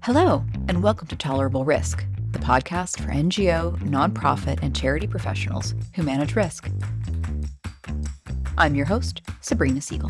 Hello, and welcome to Tolerable Risk, the podcast for NGO, nonprofit, and charity professionals who manage risk. I'm your host, Sabrina Siegel.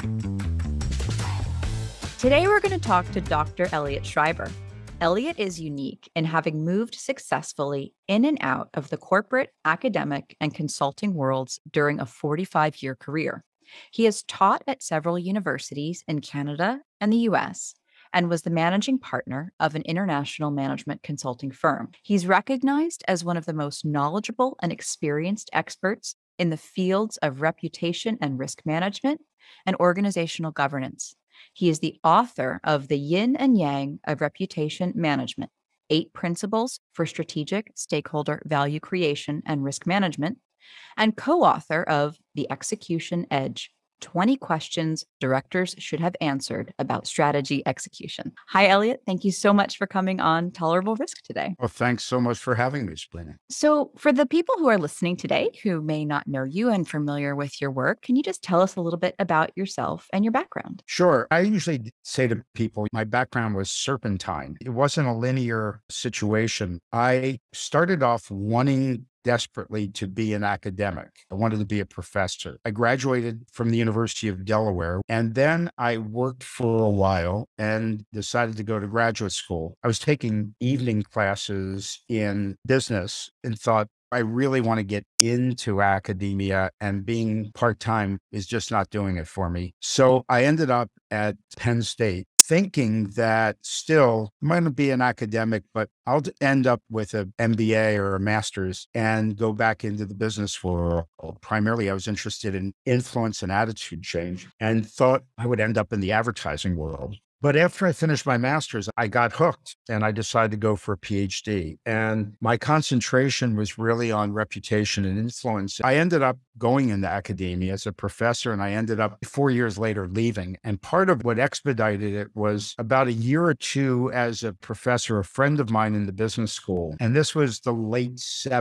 Today, we're going to talk to Dr. Elliot Schreiber. Elliot is unique in having moved successfully in and out of the corporate, academic, and consulting worlds during a 45-year career. He has taught at several universities in Canada and the US, and was the managing partner of an international management consulting firm. He's recognized as one of the most knowledgeable and experienced experts in the fields of reputation and risk management and organizational governance. He is the author of The Yin and Yang of Reputation Management, 8 Principles for Strategic Stakeholder Value Creation and Risk Management, and co-author of The Execution Edge, 20 questions directors should have answered about strategy execution. Hi, Elliot. Thank you so much for coming on Tolerable Risk today. Well, thanks so much for having me, Sabrina. So for the people who are listening today who may not know you and familiar with your work, can you just tell us a little bit about yourself and your background? Sure. I usually say to people, my background was serpentine. It wasn't a linear situation. I started off wanting desperately to be an academic. I wanted to be a professor. I graduated from the University of Delaware, and then I worked for a while and decided to go to graduate school. I was taking evening classes in business and thought, I really want to get into academia, and being part-time is just not doing it for me. So I ended up at Penn State, thinking that still I might not be an academic, but I'll end up with an MBA or a master's and go back into the business world. Primarily, I was interested in influence and attitude change and thought I would end up in the advertising world. But after I finished my master's, I got hooked and I decided to go for a PhD. And my concentration was really on reputation and influence. I ended up going into academia as a professor, and I ended up 4 years later leaving. And part of what expedited it was about a year or two as a professor, a friend of mine in the business school, and this was the late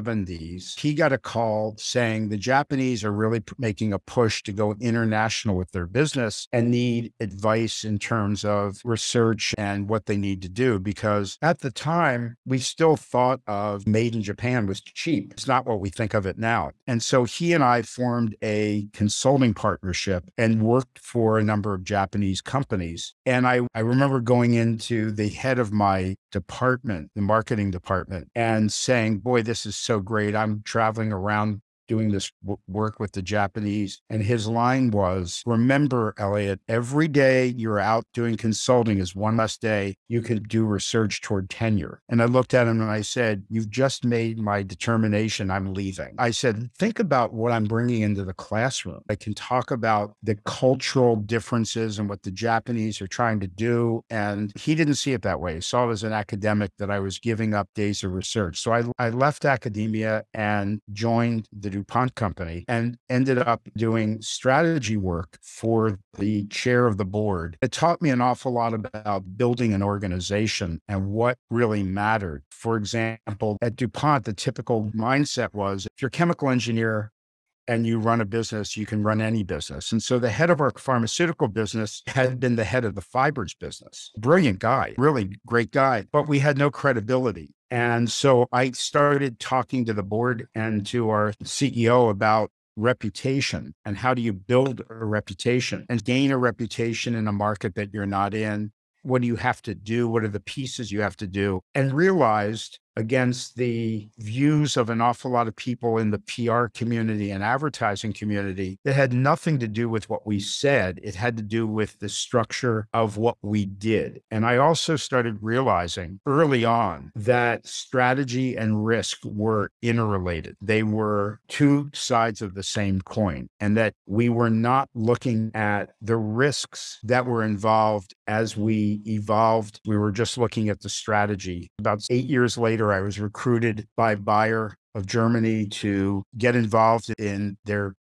70s, he got a call saying the Japanese are really making a push to go international with their business and need advice in terms of research and what they need to do, because at the time we still thought of made in Japan was cheap. It's not what we think of it now. And so he and I formed a consulting partnership and worked for a number of Japanese companies. And I remember going into the head of my department, the marketing department, and saying, boy, this is so great. I'm traveling around doing this work with the Japanese. And his line was, remember, Elliot, every day you're out doing consulting is one less day you can do research toward tenure. And I looked at him and I said, you've just made my determination. I'm leaving. I said, think about what I'm bringing into the classroom. I can talk about the cultural differences and what the Japanese are trying to do. And he didn't see it that way. He saw it as an academic that I was giving up days of research. So I left academia and joined the DuPont company and ended up doing strategy work for the chair of the board. It taught me an awful lot about building an organization and what really mattered. For example, at DuPont, the typical mindset was if you're a chemical engineer and you run a business, you can run any business. And so the head of our pharmaceutical business had been the head of the fibers business. Brilliant guy, really great guy, but we had no credibility. And so I started talking to the board and to our CEO about reputation and how do you build a reputation and gain a reputation in a market that you're not in. What do you have to do? What are the pieces you have to do? And realized against the views of an awful lot of people in the PR community and advertising community that had nothing to do with what we said. It had to do with the structure of what we did. And I also started realizing early on that strategy and risk were interrelated. They were two sides of the same coin, and that we were not looking at the risks that were involved as we evolved. We were just looking at the strategy. About 8 years later, I was recruited by Bayer of Germany to get involved in their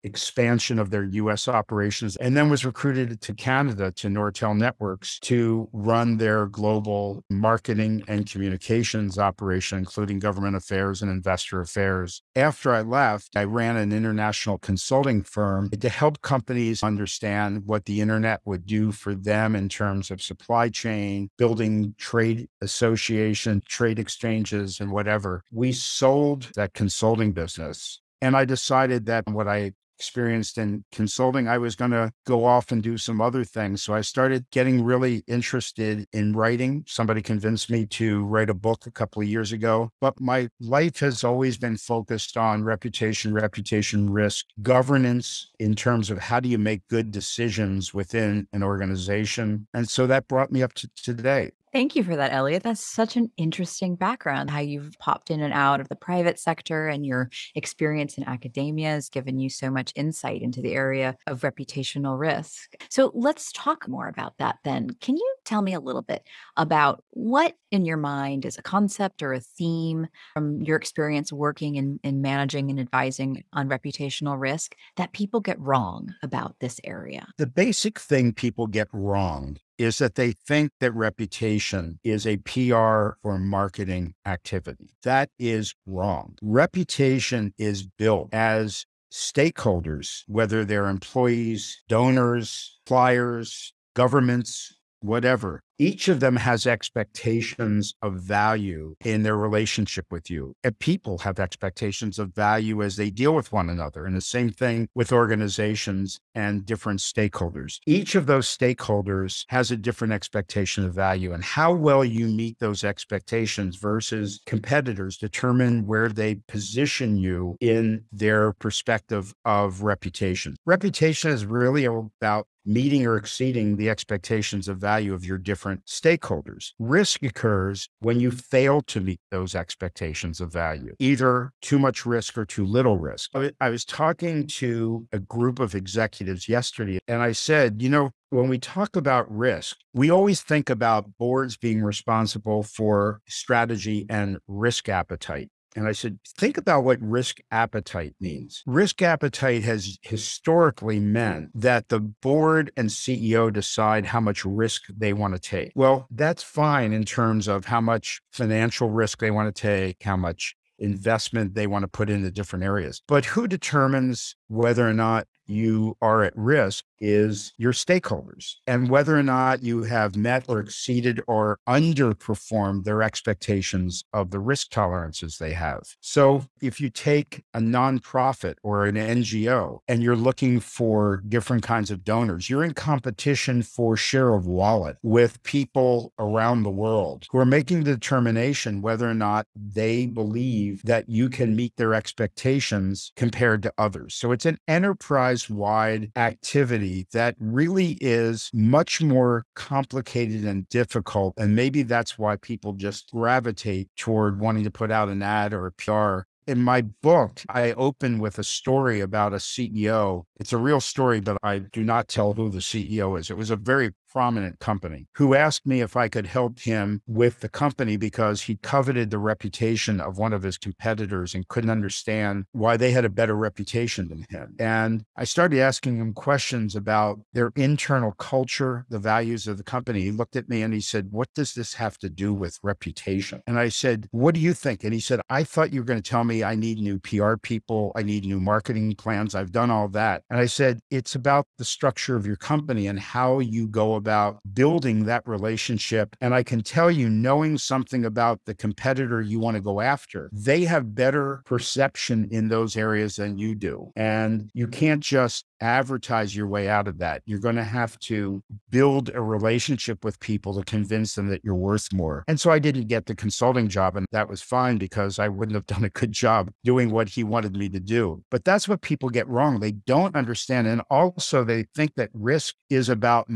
expansion of their US operations, and then was recruited to Canada to Nortel Networks to run their global marketing and communications operation, including government affairs and investor affairs. After I left, I ran an international consulting firm to help companies understand what the internet would do for them in terms of supply chain, building trade association, trade exchanges, and whatever. We sold that consulting business. And I decided that what I experienced in consulting, I was going to go off and do some other things. So I started getting really interested in writing. Somebody convinced me to write a book a couple of years ago. But my life has always been focused on reputation risk, governance in terms of how do you make good decisions within an organization. And so that brought me up to today. Thank you for that, Elliot. That's such an interesting background, how you've popped in and out of the private sector and your experience in academia has given you so much insight into the area of reputational risk. So let's talk more about that then. Can you tell me a little bit about what in your mind is a concept or a theme from your experience working in managing and advising on reputational risk that people get wrong about this area? The basic thing people get wrong is that they think that reputation is a PR or marketing activity. That is wrong. Reputation is built as stakeholders, whether they're employees, donors, suppliers, governments, whatever. Each of them has expectations of value in their relationship with you. And people have expectations of value as they deal with one another. And the same thing with organizations and different stakeholders. Each of those stakeholders has a different expectation of value, and how well you meet those expectations versus competitors determine where they position you in their perspective of reputation. Reputation is really about meeting or exceeding the expectations of value of your different stakeholders. Risk occurs when you fail to meet those expectations of value, either too much risk or too little risk. I was talking to a group of executives yesterday, and I said, when we talk about risk, we always think about boards being responsible for strategy and risk appetite. And I said, think about what risk appetite means. Risk appetite has historically meant that the board and CEO decide how much risk they want to take. Well, that's fine in terms of how much financial risk they want to take, how much investment they want to put into different areas. But who determines whether or not you are at risk is your stakeholders, and whether or not you have met or exceeded or underperformed their expectations of the risk tolerances they have. So if you take a nonprofit or an NGO and you're looking for different kinds of donors, you're in competition for share of wallet with people around the world who are making the determination whether or not they believe that you can meet their expectations compared to others. So it's an enterprise-wide activity that really is much more complicated and difficult. And maybe that's why people just gravitate toward wanting to put out an ad or a PR. In my book, I open with a story about a CEO. It's a real story, but I do not tell who the CEO is. It was a very prominent company who asked me if I could help him with the company because he coveted the reputation of one of his competitors and couldn't understand why they had a better reputation than him. And I started asking him questions about their internal culture, the values of the company. He looked at me and he said, "What does this have to do with reputation?" And I said, "What do you think?" And he said, "I thought you were going to tell me I need new PR people. I need new marketing plans. I've done all that." And I said, "It's about the structure of your company and how you go about building that relationship. And I can tell you, knowing something about the competitor you want to go after, they have better perception in those areas than you do. And you can't just advertise your way out of that. You're going to have to build a relationship with people to convince them that you're worth more." And so I didn't get the consulting job, and that was fine because I wouldn't have done a good job doing what he wanted me to do. But that's what people get wrong. They don't understand. And also they think that risk is about managing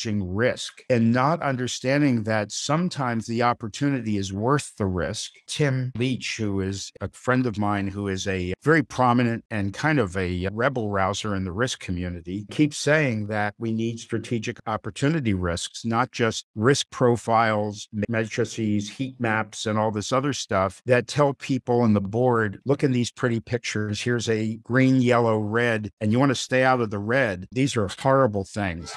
managing risk and not understanding that sometimes the opportunity is worth the risk. Tim Leach, who is a friend of mine, who is a very prominent and kind of a rebel rouser in the risk community, keeps saying that we need strategic opportunity risks, not just risk profiles, matrices, heat maps, and all this other stuff that tell people on the board, look in these pretty pictures. Here's a green, yellow, red, and you want to stay out of the red. These are horrible things.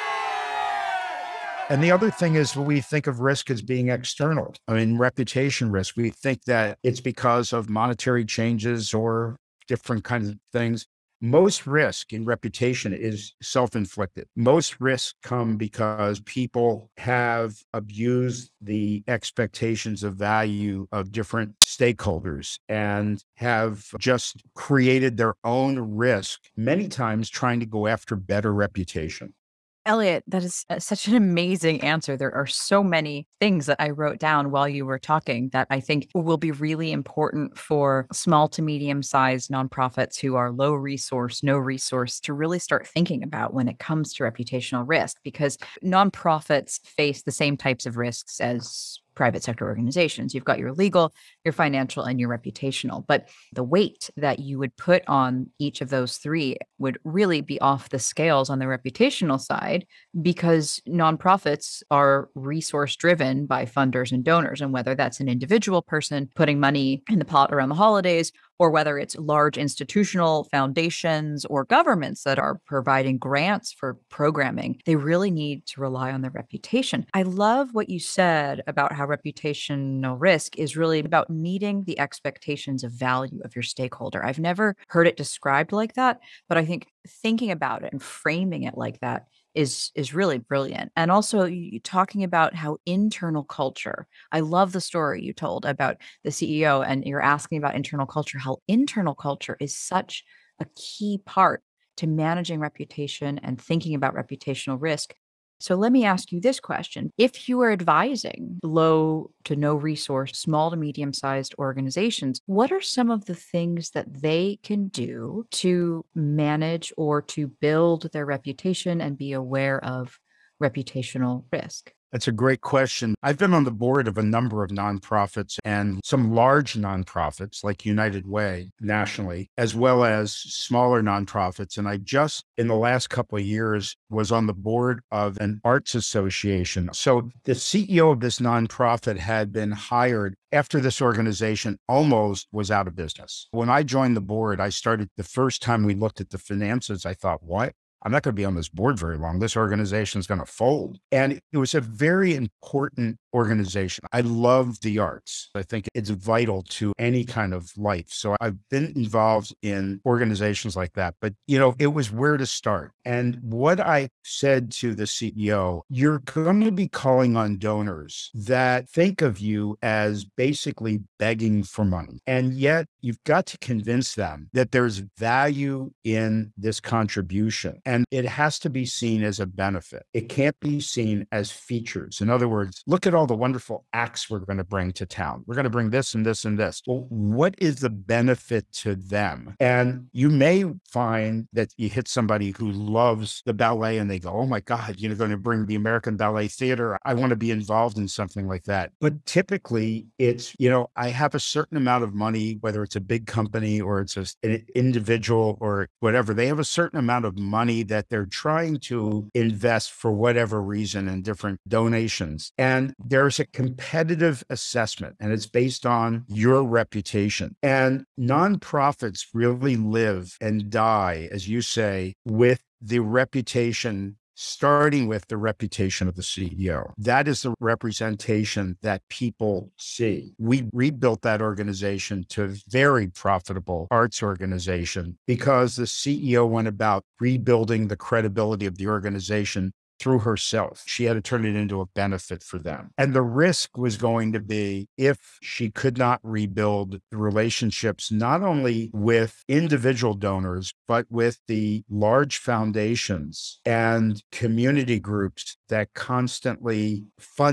And the other thing is we think of risk as being external. I mean, reputation risk. We think that it's because of monetary changes or different kinds of things. Most risk in reputation is self-inflicted. Most risks come because people have abused the expectations of value of different stakeholders and have just created their own risk, many times trying to go after better reputation. Elliot, that is such an amazing answer. There are so many things that I wrote down while you were talking that I think will be really important for small to medium sized nonprofits who are low resource, no resource to really start thinking about when it comes to reputational risk, because nonprofits face the same types of risks as private sector organizations. You've got your legal, your financial, and your reputational. But the weight that you would put on each of those three would really be off the scales on the reputational side, because nonprofits are resource driven by funders and donors. And whether that's an individual person putting money in the pot around the holidays, or whether it's large institutional foundations or governments that are providing grants for programming, they really need to rely on their reputation. I love what you said about how reputational risk is really about meeting the expectations of value of your stakeholder. I've never heard it described like that, but I think thinking about it and framing it like that is really brilliant. And also you talking about how internal culture, I love the story you told about the CEO, and you're asking about internal culture, how internal culture is such a key part to managing reputation and thinking about reputational risk. So let me ask you this question. If you are advising low to no resource, small to medium sized organizations, what are some of the things that they can do to manage or to build their reputation and be aware of reputational risk? That's a great question. I've been on the board of a number of nonprofits and some large nonprofits like United Way nationally, as well as smaller nonprofits. And I just, in the last couple of years, was on the board of an arts association. So the CEO of this nonprofit had been hired after this organization almost was out of business. When I joined the board, the first time we looked at the finances, I thought, what? I'm not going to be on this board very long. This organization is going to fold. And it was a very important organization. I love the arts. I think it's vital to any kind of life. So I've been involved in organizations like that, but it was where to start. And what I said to the CEO, you're going to be calling on donors that think of you as basically begging for money. And yet you've got to convince them that there's value in this contribution. And it has to be seen as a benefit. It can't be seen as features. In other words, look at all the wonderful acts we're going to bring to town. We're going to bring this and this and this. Well, what is the benefit to them? And you may find that you hit somebody who loves the ballet and they go, oh my God, you're going to bring the American Ballet Theater. I want to be involved in something like that. But typically it's, I have a certain amount of money, whether it's a big company or it's an individual or whatever, they have a certain amount of money that they're trying to invest for whatever reason in different donations. And there's a competitive assessment and it's based on your reputation. And nonprofits really live and die, as you say, with the reputation, starting with the reputation of the CEO. That is the representation that people see. We rebuilt that organization to a very profitable arts organization because the CEO went about rebuilding the credibility of the organization through herself. She had to turn it into a benefit for them. And the risk was going to be if she could not rebuild the relationships, not only with individual donors, but with the large foundations and community groups that constantly funded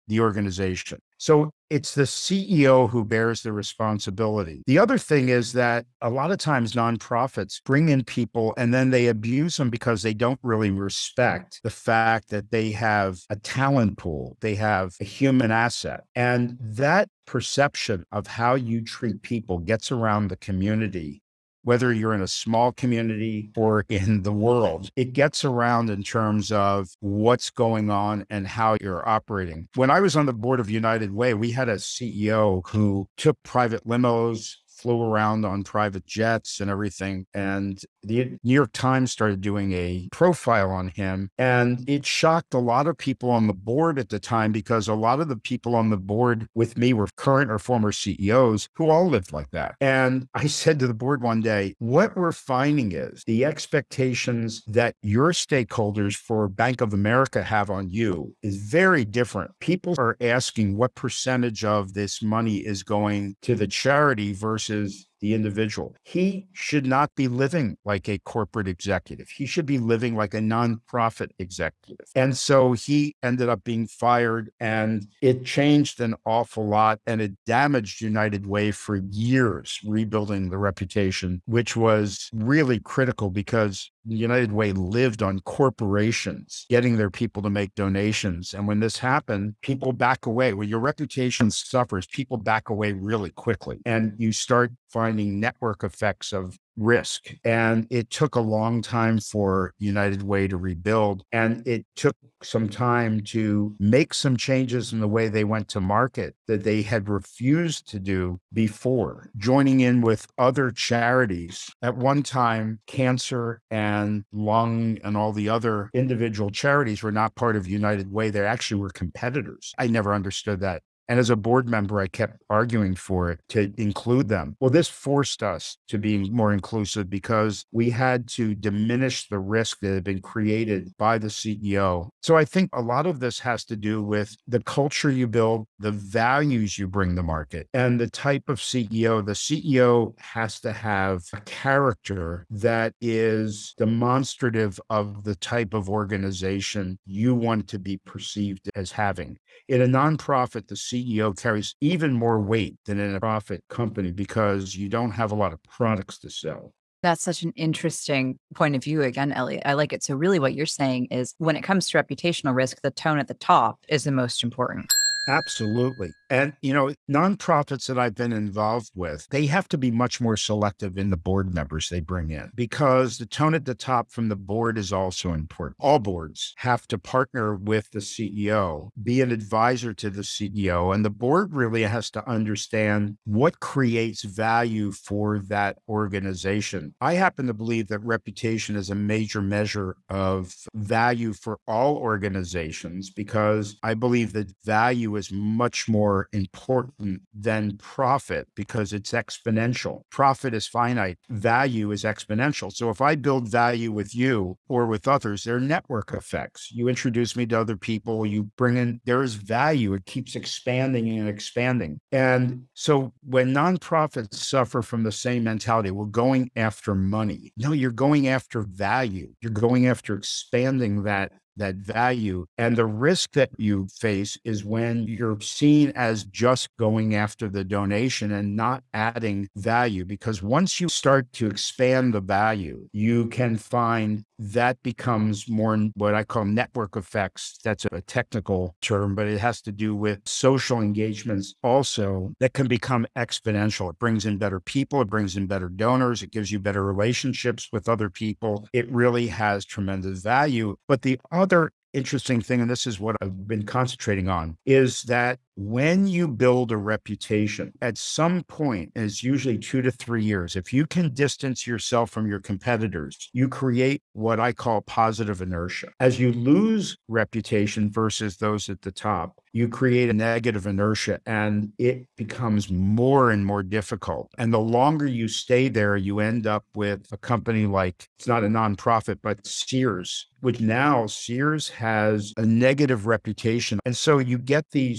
the organization. So it's the CEO who bears the responsibility. The other thing is that a lot of times nonprofits bring in people and then they abuse them because they don't really respect the fact that they have a talent pool, they have a human asset. And that perception of how you treat people gets around the community, whether you're in a small community or in the world. It gets around in terms of what's going on and how you're operating. When I was on the board of United Way, we had a CEO who took private limos, flew around on private jets and everything. And the New York Times started doing a profile on him. And it shocked a lot of people on the board at the time because a lot of the people on the board with me were current or former CEOs who all lived like that. And I said to the board one day, what we're finding is the expectations that your stakeholders for Bank of America have on you is very different. People are asking what percentage of this money is going to the charity versus the individual. He should not be living like a corporate executive. He should be living like a nonprofit executive. And so he ended up being fired, and it changed an awful lot, and it damaged United Way for years, rebuilding the reputation, which was really critical because United Way lived on corporations getting their people to make donations. And when this happened, people back away. When your reputation suffers, people back away really quickly. And you start finding network effects of risk. And it took a long time for United Way to rebuild. And it took some time to make some changes in the way they went to market that they had refused to do before, joining in with other charities. At one time, cancer and lung and all the other individual charities were not part of United Way. They actually were competitors. I never understood that. And as a board member, I kept arguing for it to include them. Well, this forced us to be more inclusive because we had to diminish the risk that had been created by the CEO. So I think a lot of this has to do with the culture you build, the values you bring to market, and the type of CEO. The CEO has to have a character that is demonstrative of the type of organization you want to be perceived as having. In a nonprofit, the CEO carries even more weight than in a profit company because you don't have a lot of products to sell. That's such an interesting point of view again, Elliot. I like it. So really what you're saying is when it comes to reputational risk, the tone at the top is the most important. Absolutely. And, nonprofits that I've been involved with, they have to be much more selective in the board members they bring in because the tone at the top from the board is also important. All boards have to partner with the CEO, be an advisor to the CEO, and the board really has to understand what creates value for that organization. I happen to believe that reputation is a major measure of value for all organizations because I believe that value is much more important than profit because it's exponential. Profit is finite. Value is exponential. So if I build value with you or with others, there are network effects. You introduce me to other people, you bring in, there is value. It keeps expanding and expanding. And so when nonprofits suffer from the same mentality, we're going after money. No, you're going after value. You're going after expanding that value. And the risk that you face is when you're seen as just going after the donation and not adding value. Because once you start to expand the value, you can find that becomes more what I call network effects. That's a technical term, but it has to do with social engagements also that can become exponential. It brings in better people. It brings in better donors. It gives you better relationships with other people. It really has tremendous value. But the other interesting thing, and this is what I've been concentrating on, is that when you build a reputation, at some point, and it's usually 2 to 3 years, if you can distance yourself from your competitors, you create what I call positive inertia. As you lose reputation versus those at the top, you create a negative inertia and it becomes more and more difficult. And the longer you stay there, you end up with a company like, it's not a nonprofit, but Sears, which now Sears has a negative reputation. And so you get these surveys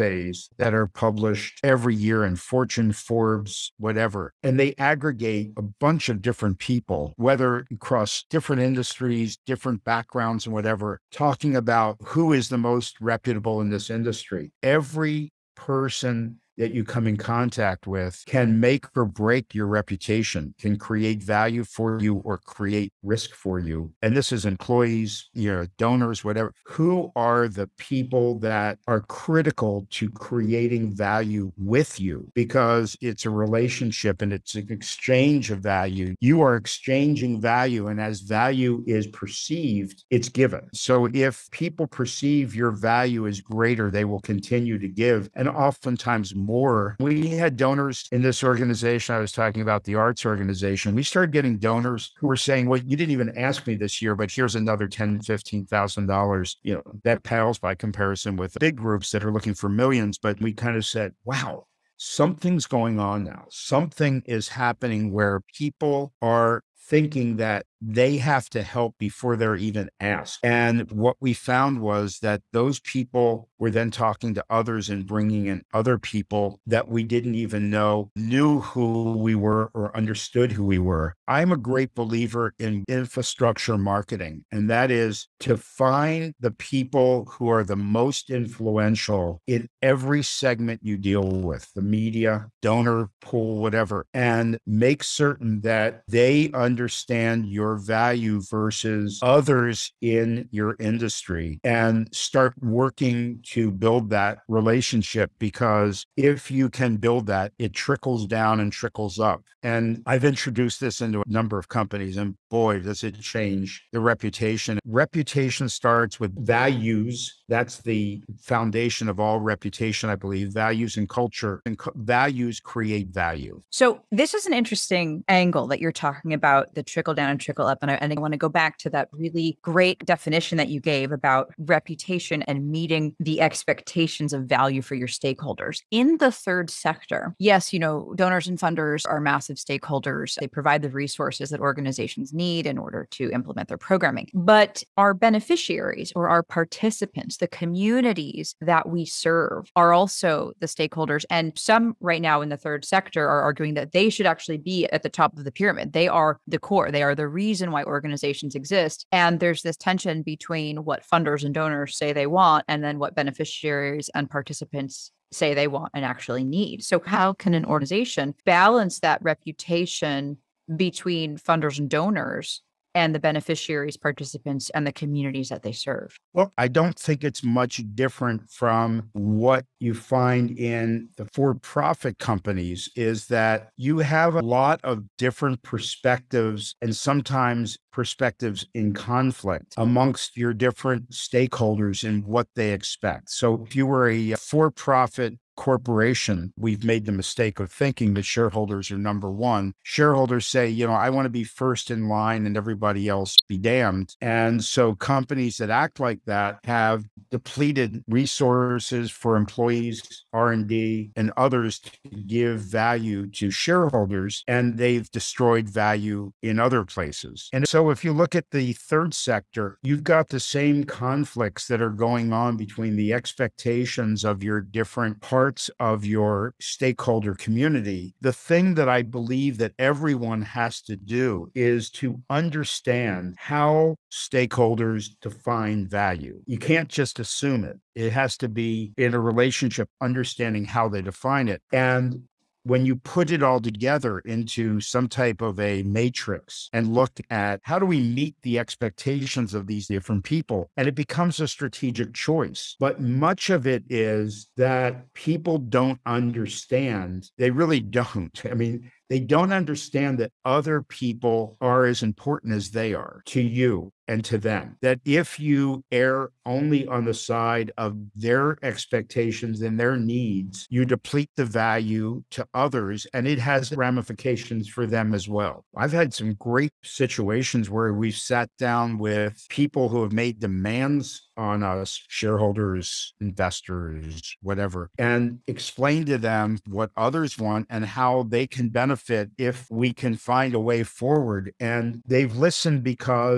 surveys that are published every year in Fortune, Forbes, whatever, and they aggregate a bunch of different people, whether across different industries, different backgrounds and whatever, talking about who is the most reputable in this industry. Every person that you come in contact with can make or break your reputation, can create value for you or create risk for you. And this is employees, donors, whatever. Who are the people that are critical to creating value with you? Because it's a relationship and it's an exchange of value. You are exchanging value, and as value is perceived, it's given. So if people perceive your value as greater, they will continue to give. And oftentimes more. We had donors in this organization. I was talking about the arts organization. We started getting donors who were saying, well, you didn't even ask me this year, but here's another $10,000, $15,000. That pales by comparison with big groups that are looking for millions. But we kind of said, wow, something's going on now. Something is happening where people are thinking that they have to help before they're even asked. And what we found was that those people were then talking to others and bringing in other people that we didn't even know knew who we were or understood who we were. I'm a great believer in infrastructure marketing, and that is to find the people who are the most influential in every segment you deal with, the media, donor pool, whatever, and make certain that they understand your value versus others in your industry, and start working to build that relationship, because if you can build that, it trickles down and trickles up. And I've introduced this into a number of companies, and boy, does it change the reputation. Reputation starts with values. That's the foundation of all reputation, I believe. Values and culture, and values create value. So this is an interesting angle that you're talking about, the trickle down and trickle up. And I want to go back to that really great definition that you gave about reputation and meeting the expectations of value for your stakeholders. In the third sector, yes, donors and funders are massive stakeholders. They provide the resources that organizations need in order to implement their programming. But our beneficiaries or our participants, the communities that we serve, are also the stakeholders. And some right now in the third sector are arguing that they should actually be at the top of the pyramid. They are the core. They are the reason why organizations exist. And there's this tension between what funders and donors say they want and then what beneficiaries and participants say they want and actually need. So how can an organization balance that reputation between funders and donors and the beneficiaries, participants, and the communities that they serve? Well, I don't think it's much different from what you find in the for-profit companies, is that you have a lot of different perspectives, and sometimes perspectives in conflict amongst your different stakeholders and what they expect. So if you were a for-profit corporation, we've made the mistake of thinking that shareholders are number one. Shareholders say, I want to be first in line and everybody else be damned. And so companies that act like that have depleted resources for employees, R&D, and others to give value to shareholders, and they've destroyed value in other places. And so if you look at the third sector, you've got the same conflicts that are going on between the expectations of your different parts of your stakeholder community. The thing that I believe that everyone has to do is to understand how stakeholders define value. You can't just assume it. It has to be in a relationship, understanding how they define it. And when you put it all together into some type of a matrix and look at how do we meet the expectations of these different people, and it becomes a strategic choice. But much of it is that people don't understand. They really don't. I mean, they don't understand that other people are as important as they are to you and to them. That if you err only on the side of their expectations and their needs, you deplete the value to others, and it has ramifications for them as well. I've had some great situations where we've sat down with people who have made demands on us, shareholders, investors, whatever, and explain to them what others want and how they can benefit if we can find a way forward. And they've listened because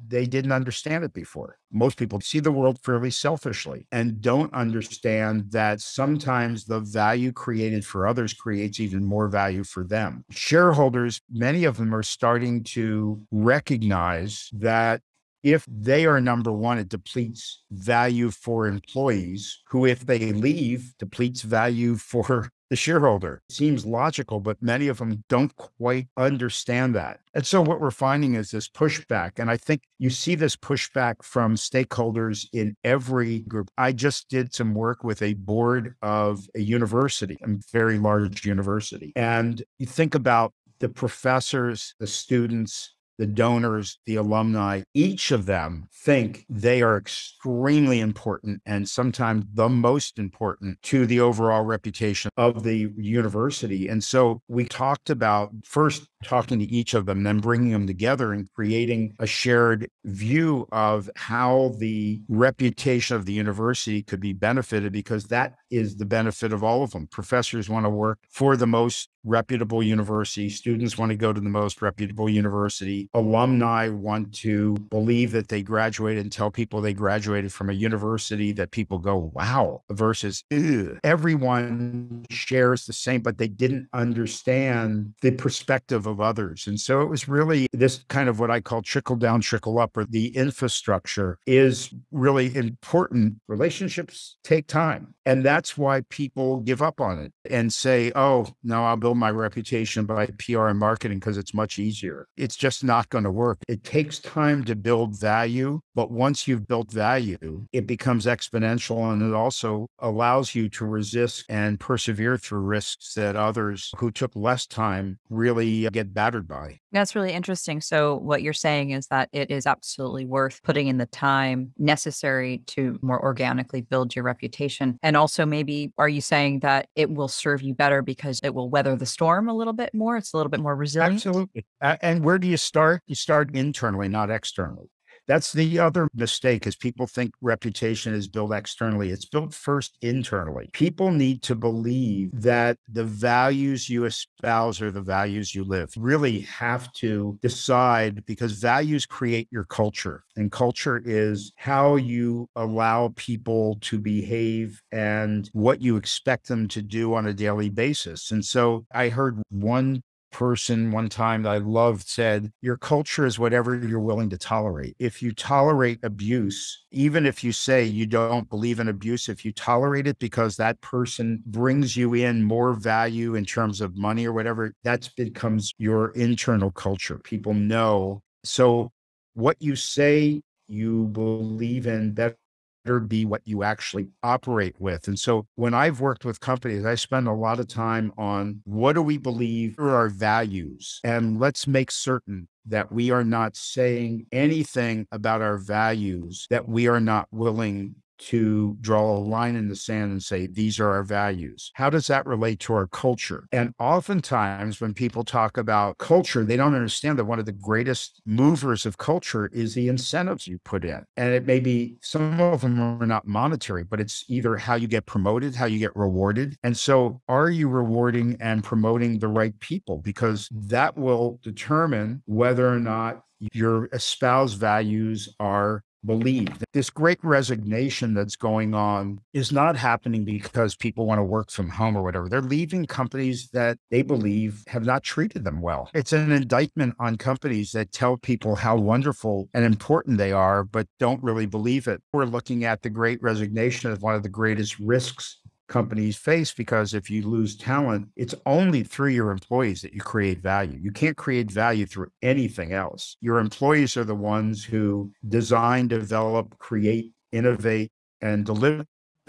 they didn't understand it before. Most people see the world fairly selfishly and don't understand that sometimes the value created for others creates even more value for them. Shareholders, many of them are starting to recognize that if they are number one, it depletes value for employees who, if they leave, depletes value for the shareholder. Seems logical, but many of them don't quite understand that. And so what we're finding is this pushback. And I think you see this pushback from stakeholders in every group. I just did some work with a board of a university, a very large university. And you think about the professors, the students, the donors, the alumni, each of them think they are extremely important and sometimes the most important to the overall reputation of the university. And so we talked about first talking to each of them, then bringing them together and creating a shared view of how the reputation of the university could be benefited, because that is the benefit of all of them. Professors want to work for the most reputable university. Students want to go to the most reputable university. Alumni want to believe that they graduated and tell people they graduated from a university that people go, wow, versus, ew. Everyone shares the same, but they didn't understand the perspective of others. And so it was really this kind of what I call trickle down, trickle up, or the infrastructure is really important. Relationships take time. And that's why people give up on it and say, oh, no, I'll build my reputation by PR and marketing because it's much easier. It's just not going to work. It takes time to build value, but once you've built value, it becomes exponential, and it also allows you to resist and persevere through risks that others who took less time really get battered by. That's really interesting. So, what you're saying is that it is absolutely worth putting in the time necessary to more organically build your reputation. And also, maybe, are you saying that it will serve you better because it will weather the storm a little bit more? It's a little bit more resilient? Absolutely. And where do you start? You start internally, not externally. That's the other mistake, is people think reputation is built externally. It's built first internally. People need to believe that the values you espouse are the values you live. Really have to decide, because values create your culture, and culture is how you allow people to behave and what you expect them to do on a daily basis. And so I heard one person one time that I loved said, your culture is whatever you're willing to tolerate. If you tolerate abuse, even if you say you don't believe in abuse, if you tolerate it because that person brings you in more value in terms of money or whatever, that becomes your internal culture. People know. So what you say you believe in better be what you actually operate with. And so when I've worked with companies, I spend a lot of time on what do we believe are our values? And let's make certain that we are not saying anything about our values that we are not willing to draw a line in the sand and say, these are our values. How does that relate to our culture? And oftentimes when people talk about culture, they don't understand that one of the greatest movers of culture is the incentives you put in. And it may be, some of them are not monetary, but it's either how you get promoted, how you get rewarded. And so are you rewarding and promoting the right people? Because that will determine whether or not your espoused values are believed. This great resignation that's going on is not happening because people want to work from home or whatever. They're leaving companies that they believe have not treated them well. It's an indictment on companies that tell people how wonderful and important they are, but don't really believe it. We're looking at the great resignation as one of the greatest risks companies face, because if you lose talent, it's only through your employees that you create value. You can't create value through anything else. Your employees are the ones who design, develop, create, innovate, and deliver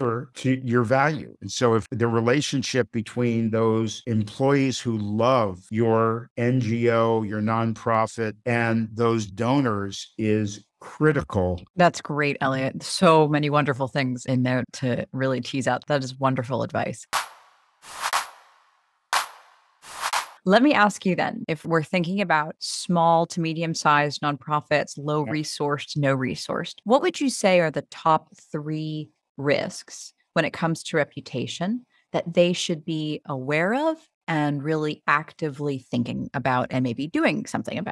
to your value. And so if the relationship between those employees who love your NGO, your nonprofit, and those donors is critical. That's great, Elliot. So many wonderful things in there to really tease out. That is wonderful advice. Let me ask you then, if we're thinking about small to medium-sized nonprofits, low resourced, no resourced, what would you say are the top 3 risks when it comes to reputation that they should be aware of and really actively thinking about and maybe doing something about?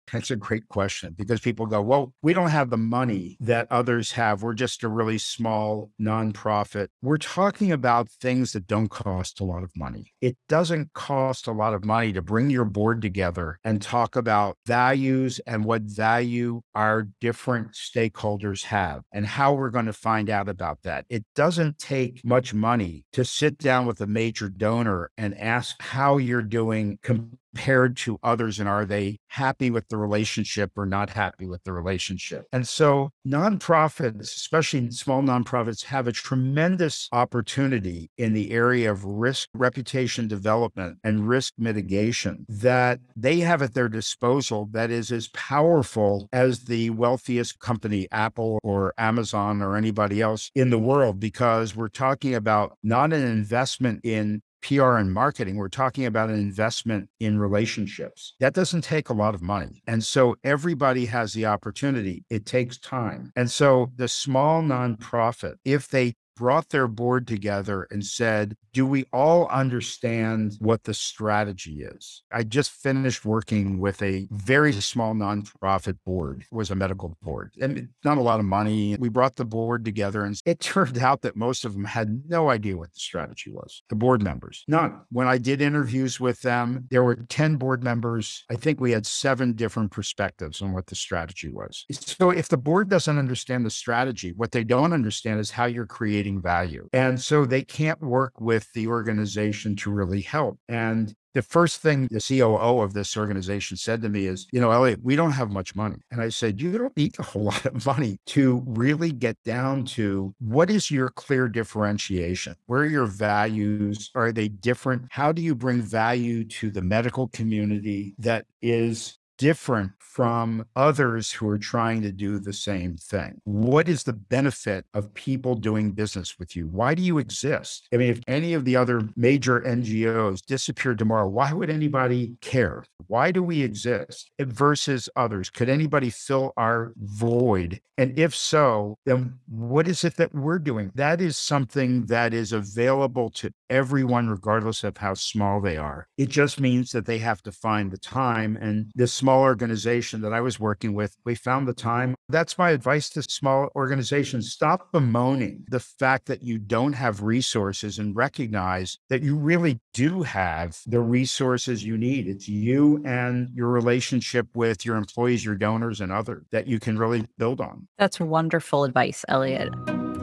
That's a great question because people go, well, we don't have the money that others have. We're just a really small nonprofit. We're talking about things that don't cost a lot of money. It doesn't cost a lot of money to bring your board together and talk about values and what value our different stakeholders have and how we're going to find out about that. It doesn't take much money to sit down with a major donor and ask how you're doing compared to others and are they happy with the relationship or not happy with the relationship. And so nonprofits, especially small nonprofits, have a tremendous opportunity in the area of risk reputation development and risk mitigation that they have at their disposal that is as powerful as the wealthiest company, Apple or Amazon or anybody else in the world, because we're talking about not an investment in PR and marketing. We're talking about an investment in relationships. That doesn't take a lot of money. And so everybody has the opportunity. It takes time. And so the small nonprofit, if they brought their board together and said, do we all understand what the strategy is? I just finished working with a very small nonprofit board. It was a medical board and not a lot of money. We brought the board together and it turned out that most of them had no idea what the strategy was. The board members, none. When I did interviews with them, there were 10 board members. I think we had 7 different perspectives on what the strategy was. So if the board doesn't understand the strategy, what they don't understand is how you're creating value. And so they can't work with the organization to really help. And the first thing the COO of this organization said to me is, Elliot, we don't have much money. And I said, you don't need a whole lot of money to really get down to what is your clear differentiation? Where are your values? Are they different? How do you bring value to the medical community that is different from others who are trying to do the same thing? What is the benefit of people doing business with you? Why do you exist? I mean, if any of the other major NGOs disappeared tomorrow, why would anybody care? Why do we exist versus others? Could anybody fill our void? And if so, then what is it that we're doing? That is something that is available to everyone, regardless of how small they are. It just means that they have to find the time. And this small organization that I was working with, we found the time. That's my advice to small organizations. Stop bemoaning the fact that you don't have resources and recognize that you really do have the resources you need. It's you and your relationship with your employees, your donors, and others that you can really build on. That's wonderful advice, Elliot.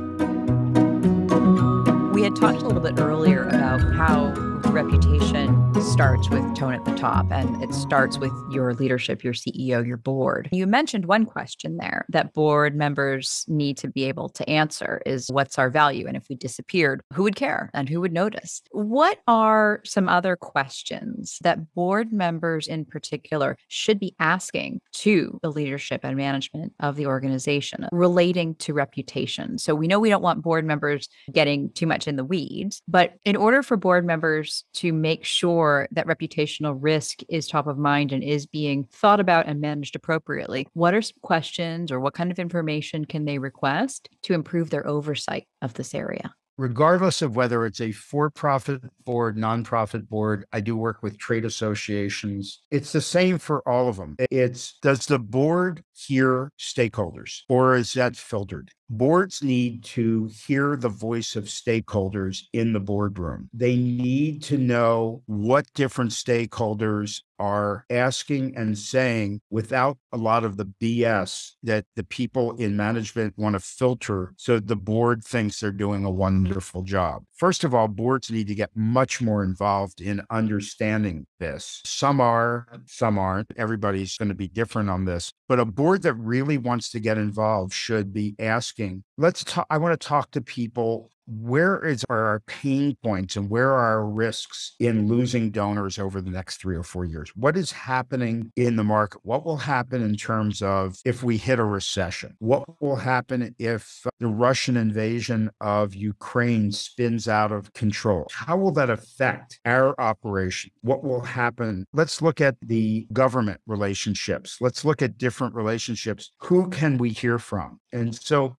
We had talked a little bit earlier about how reputation starts with tone at the top, and it starts with your leadership, your CEO, your board. You mentioned one question there that board members need to be able to answer is, what's our value? And if we disappeared, who would care and who would notice? What are some other questions that board members in particular should be asking to the leadership and management of the organization relating to reputation? So we know we don't want board members getting too much in the weeds, but in order for board members to make sure that reputational risk is top of mind and is being thought about and managed appropriately, what are some questions or what kind of information can they request to improve their oversight of this area? Regardless of whether it's a for-profit board, nonprofit board, I do work with trade associations. It's the same for all of them. It's, does the board hear stakeholders or is that filtered? Boards need to hear the voice of stakeholders in the boardroom. They need to know what different stakeholders are asking and saying without a lot of the BS that the people in management want to filter so the board thinks they're doing a wonderful job. First of all, boards need to get much more involved in understanding this. Some are, some aren't. Everybody's going to be different on this. But a board that really wants to get involved should be asking, I want to talk to people. Where are our pain points and where are our risks in losing donors over the next 3 or 4 years? What is happening in the market? What will happen in terms of if we hit a recession? What will happen if the Russian invasion of Ukraine spins out of control? How will that affect our operation? What will happen? Let's look at the government relationships. Let's look at different relationships. Who can we hear from? And so this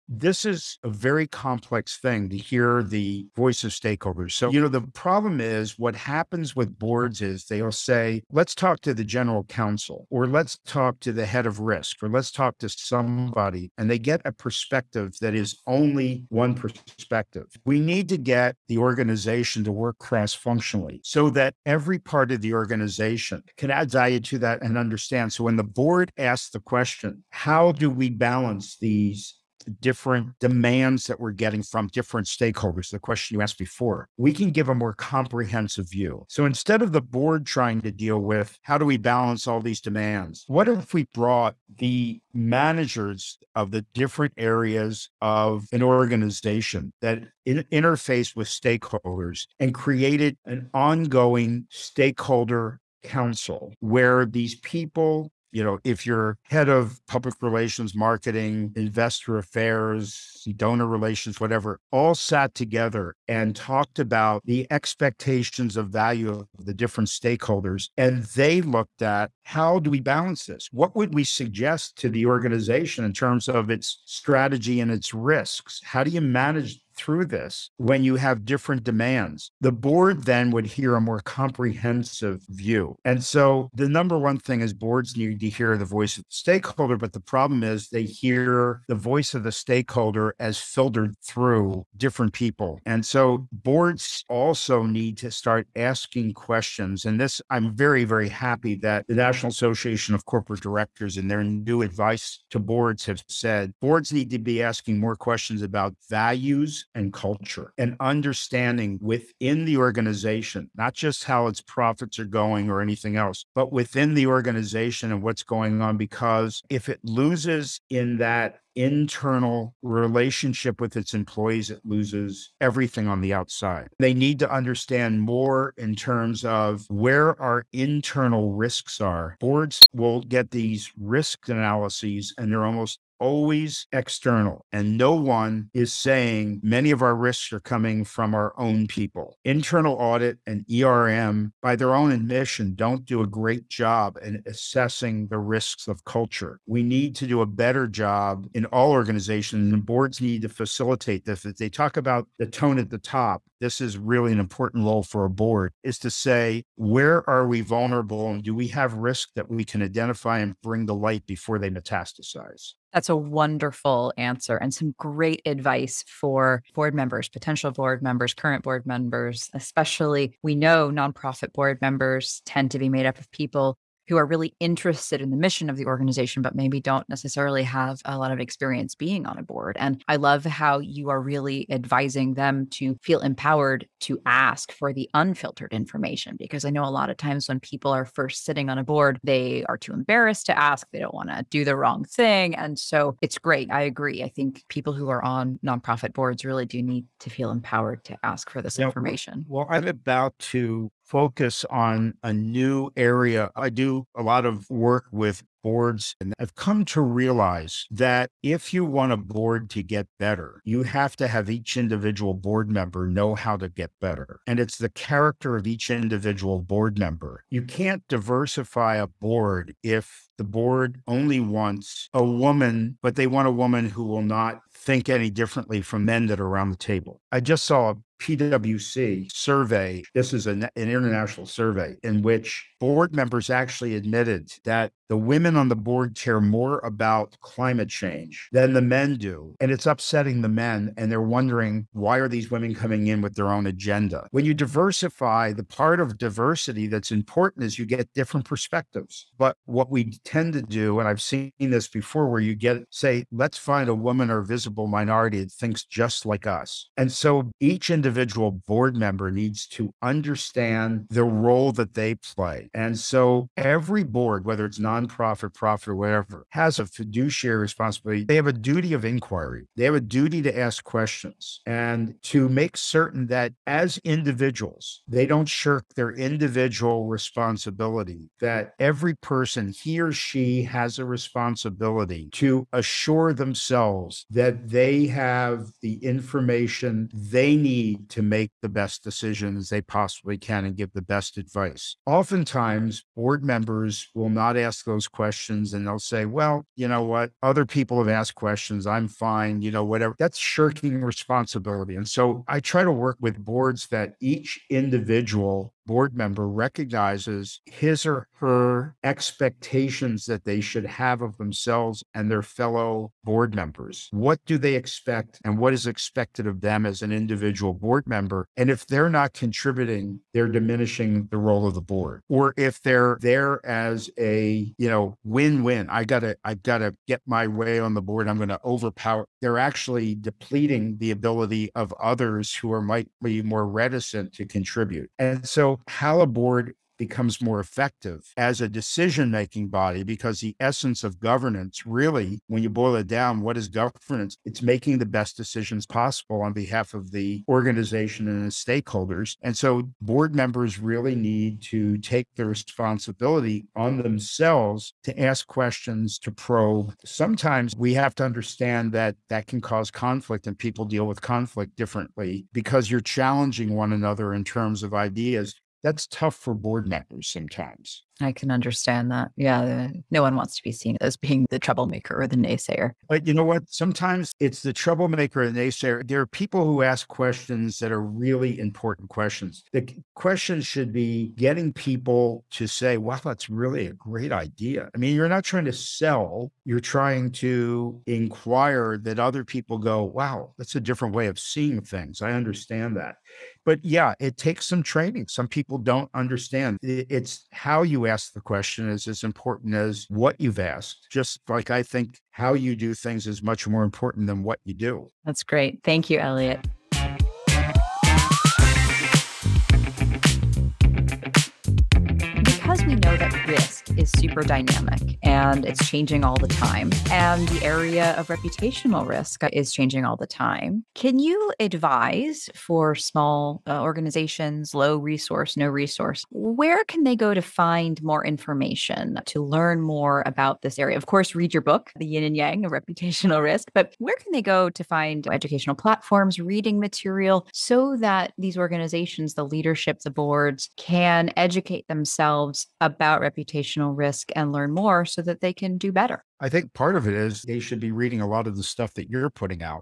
is a very complex thing to hear the voice of stakeholders. So, the problem is what happens with boards is they'll say, let's talk to the general counsel, or let's talk to the head of risk, or let's talk to somebody, and they get a perspective that is only one perspective. We need to get the organization to work cross-functionally so that every part of the organization can add value to that and understand. So when the board asks the question, how do we balance these different demands that we're getting from different stakeholders, the question you asked before, we can give a more comprehensive view. So instead of the board trying to deal with how do we balance all these demands, what if we brought the managers of the different areas of an organization that interface with stakeholders and created an ongoing stakeholder council where these people, if you're head of public relations, marketing, investor affairs, donor relations, whatever, all sat together and talked about the expectations of value of the different stakeholders. And they looked at, how do we balance this? What would we suggest to the organization in terms of its strategy and its risks? How do you manage through this when you have different demands? The board then would hear a more comprehensive view. And so the number one thing is boards need to hear the voice of the stakeholder, but the problem is they hear the voice of the stakeholder as filtered through different people. And so boards also need to start asking questions. And this, I'm very, very happy that the National Association of Corporate Directors in their new advice to boards have said, boards need to be asking more questions about values and culture and understanding within the organization, not just how its profits are going or anything else, but within the organization and what's going on. Because if it loses in that internal relationship with its employees, it loses everything on the outside. They need to understand more in terms of where our internal risks are. Boards will get these risk analyses and they're almost always external. And no one is saying many of our risks are coming from our own people. Internal audit and ERM, by their own admission, don't do a great job in assessing the risks of culture. We need to do a better job in all organizations, and boards need to facilitate this. If they talk about the tone at the top, this is really an important role for a board, is to say, where are we vulnerable and do we have risk that we can identify and bring to light before they metastasize? That's a wonderful answer and some great advice for board members, potential board members, current board members, especially we know nonprofit board members tend to be made up of people who are really interested in the mission of the organization, but maybe don't necessarily have a lot of experience being on a board. And I love how you are really advising them to feel empowered to ask for the unfiltered information, because I know a lot of times when people are first sitting on a board, they are too embarrassed to ask. They don't want to do the wrong thing. And so it's great. I agree. I think people who are on nonprofit boards really do need to feel empowered to ask for this information. Well, I'm about to focus on a new area. I do a lot of work with boards, and I've come to realize that if you want a board to get better, you have to have each individual board member know how to get better. And it's the character of each individual board member. You can't diversify a board if the board only wants a woman, but they want a woman who will not think any differently from men that are around the table. I just saw a PwC survey. This is an international survey in which board members actually admitted that the women on the board care more about climate change than the men do. And it's upsetting the men. And they're wondering, why are these women coming in with their own agenda? When you diversify, the part of diversity that's important is you get different perspectives. But what we tend to do, and I've seen this before, where you say, let's find a woman or visible minority that thinks just like us. And so each individual board member needs to understand the role that they play. And so every board, whether it's nonprofit, profit, or whatever, has a fiduciary responsibility. They have a duty of inquiry. They have a duty to ask questions and to make certain that as individuals, they don't shirk their individual responsibility, that every person, he or she, has a responsibility to assure themselves that that they have the information they need to make the best decisions they possibly can and give the best advice. Oftentimes, board members will not ask those questions and they'll say, well, you know what? Other people have asked questions. I'm fine, whatever. That's shirking responsibility. And so I try to work with boards that each individual board member recognizes his or her expectations that they should have of themselves and their fellow board members. What do they expect and what is expected of them as an individual board member? And if they're not contributing, they're diminishing the role of the board. Or if they're there as a, win-win, I gotta get my way on the board, I'm going to overpower. They're actually depleting the ability of others who might be more reticent to contribute. And so how a board becomes more effective as a decision-making body, because the essence of governance, really, when you boil it down, what is governance? It's making the best decisions possible on behalf of the organization and the stakeholders. And so board members really need to take the responsibility on themselves to ask questions, to probe. Sometimes we have to understand that that can cause conflict, and people deal with conflict differently because you're challenging one another in terms of ideas. That's tough for board members sometimes. I can understand that. Yeah. No one wants to be seen as being the troublemaker or the naysayer. But you know what? Sometimes it's the troublemaker and naysayer. There are people who ask questions that are really important questions. The question should be getting people to say, wow, that's really a great idea. I mean, you're not trying to sell. You're trying to inquire that other people go, wow, that's a different way of seeing things. I understand that. But yeah, it takes some training. Some people don't understand. It's how you ask the question is as important as what you've asked. Just like I think how you do things is much more important than what you do. That's great. Thank you, Elliot. Because we know that risk is super dynamic and it's changing all the time, and the area of reputational risk is changing all the time, can you advise for small organizations, low resource, no resource, where can they go to find more information, to learn more about this area? Of course, read your book, The Yin and Yang of Reputational Risk, but where can they go to find educational platforms, reading material, so that these organizations, the leadership, the boards, can educate themselves about reputational risk and learn more so that they can do better? I think part of it is they should be reading a lot of the stuff that you're putting out.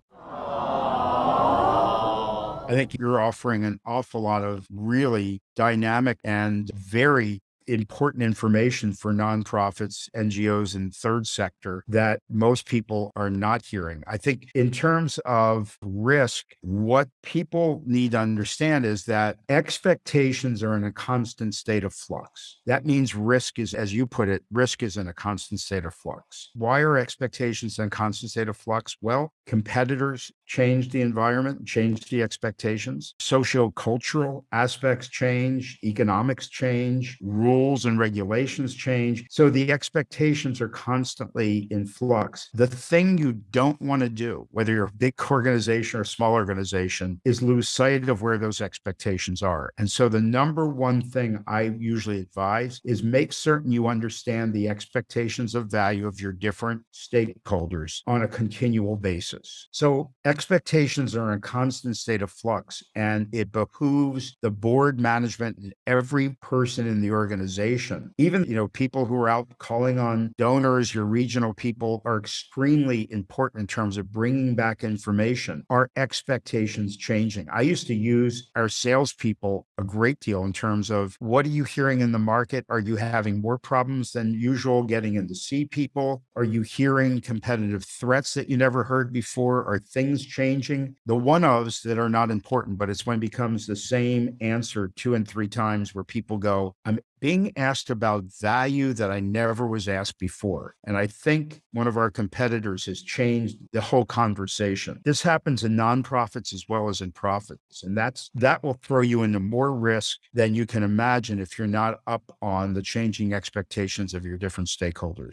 I think you're offering an awful lot of really dynamic and very important information for nonprofits, NGOs, and third sector that most people are not hearing. I think in terms of risk, what people need to understand is that expectations are in a constant state of flux. That means risk is, as you put it, risk is in a constant state of flux. Why are expectations in a constant state of flux? Well, competitors change the environment, change the expectations. Sociocultural aspects change, economics change, rules and regulations change. So the expectations are constantly in flux. The thing you don't want to do, whether you're a big organization or a small organization, is lose sight of where those expectations are. And so the number one thing I usually advise is make certain you understand the expectations of value of your different stakeholders on a continual basis. So expectations are in a constant state of flux, and it behooves the board, management, and every person in the organization. Even, people who are out calling on donors, your regional people are extremely important in terms of bringing back information. Our expectations changing. I used to use our salespeople a great deal in terms of what are you hearing in the market? Are you having more problems than usual getting in to see people? Are you hearing competitive threats that you never heard before? Are things changing? The one-ofs that are not important, but it's when it becomes the same answer 2 and 3 times where people go, I'm being asked about value that I never was asked before. And I think one of our competitors has changed the whole conversation. This happens in nonprofits as well as in profits. And that will throw you into more risk than you can imagine if you're not up on the changing expectations of your different stakeholders.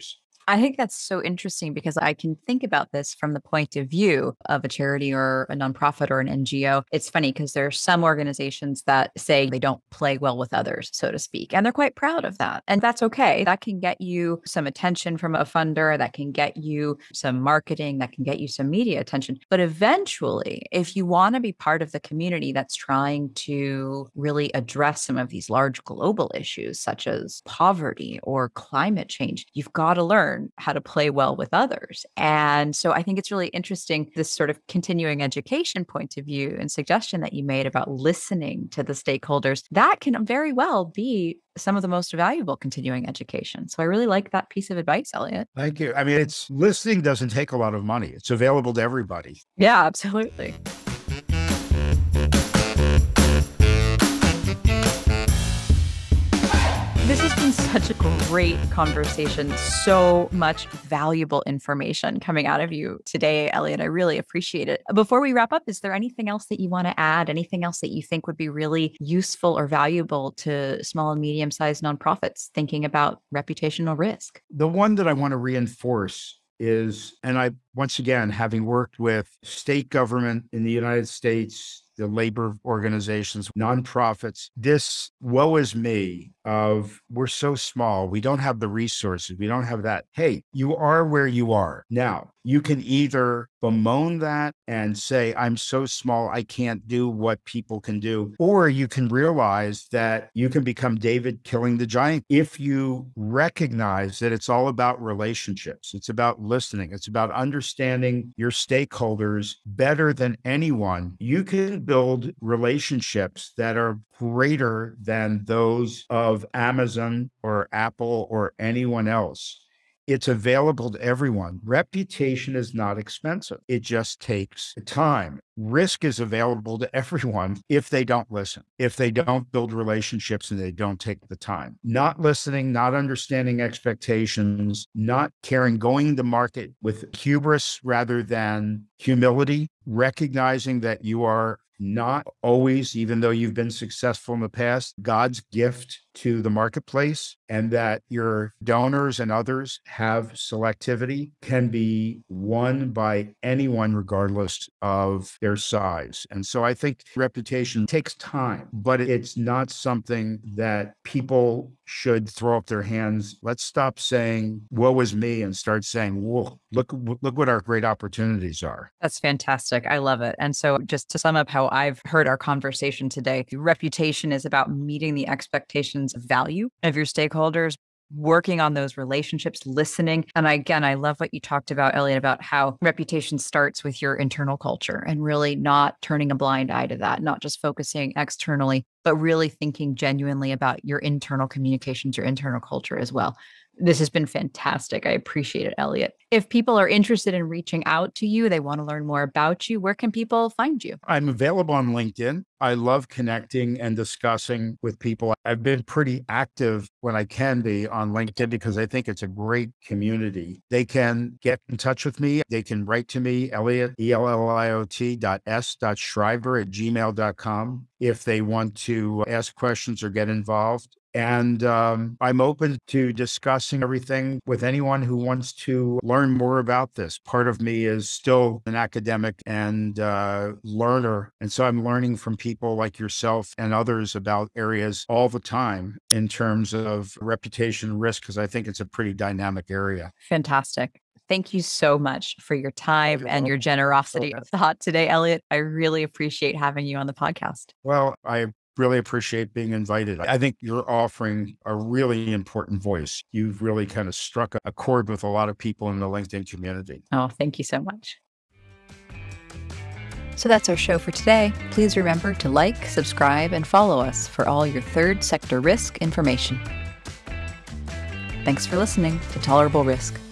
I think that's so interesting because I can think about this from the point of view of a charity or a nonprofit or an NGO. It's funny because there are some organizations that say they don't play well with others, so to speak, and they're quite proud of that. And that's okay. That can get you some attention from a funder, that can get you some marketing, that can get you some media attention. But eventually, if you want to be part of the community that's trying to really address some of these large global issues, such as poverty or climate change, you've got to learn how to play well with others. And so I think it's really interesting, this sort of continuing education point of view and suggestion that you made about listening to the stakeholders. That can very well be some of the most valuable continuing education. So I really like that piece of advice, Elliot. Thank you. I mean, it's listening doesn't take a lot of money. It's available to everybody. Yeah, absolutely. This has been such a great conversation. So much valuable information coming out of you today, Elliot. I really appreciate it. Before we wrap up, is there anything else that you want to add? Anything else that you think would be really useful or valuable to small and medium-sized nonprofits thinking about reputational risk? The one that I want to reinforce is, and I, once again, having worked with state government in the United States, the labor organizations, nonprofits, this woe is me of we're so small. We don't have the resources. We don't have that. Hey, you are where you are. Now, you can either bemoan that and say, I'm so small, I can't do what people can do. Or you can realize that you can become David killing the giant if you recognize that it's all about relationships. It's about listening. It's about understanding your stakeholders better than anyone. You can build relationships that are greater than those of Amazon or Apple or anyone else. It's available to everyone. Reputation is not expensive. It just takes time. Risk is available to everyone if they don't listen, if they don't build relationships and they don't take the time. Not listening, not understanding expectations, not caring, going to market with hubris rather than humility, recognizing that you are not always, even though you've been successful in the past, God's gift to the marketplace, and that your donors and others have selectivity, can be won by anyone regardless of their size. And so I think reputation takes time, but it's not something that people should throw up their hands. Let's stop saying, woe is me, and start saying, whoa, look what our great opportunities are. That's fantastic. I love it. And so just to sum up how I've heard our conversation today, reputation is about meeting the expectations of value of your stakeholders, working on those relationships, listening. And again, I love what you talked about, Elliot, about how reputation starts with your internal culture and really not turning a blind eye to that, not just focusing externally, but really thinking genuinely about your internal communications, your internal culture as well. This has been fantastic. I appreciate it, Elliot. If people are interested in reaching out to you, they want to learn more about you, where can people find you? I'm available on LinkedIn. I love connecting and discussing with people. I've been pretty active when I can be on LinkedIn because I think it's a great community. They can get in touch with me. They can write to me, Elliot, elliot.s.schreiber@gmail.com, if they want to ask questions or get involved. And I'm open to discussing everything with anyone who wants to learn more about this. Part of me is still an academic and learner. And so I'm learning from people like yourself and others about areas all the time in terms of reputation and risk, because I think it's a pretty dynamic area. Fantastic. Thank you so much for your time and your generosity of thought today, Elliot. I really appreciate having you on the podcast. Well, I really appreciate being invited. I think you're offering a really important voice. You've really kind of struck a chord with a lot of people in the LinkedIn community. Oh, thank you so much. So that's our show for today. Please remember to like, subscribe, and follow us for all your third sector risk information. Thanks for listening to Tolerable Risk.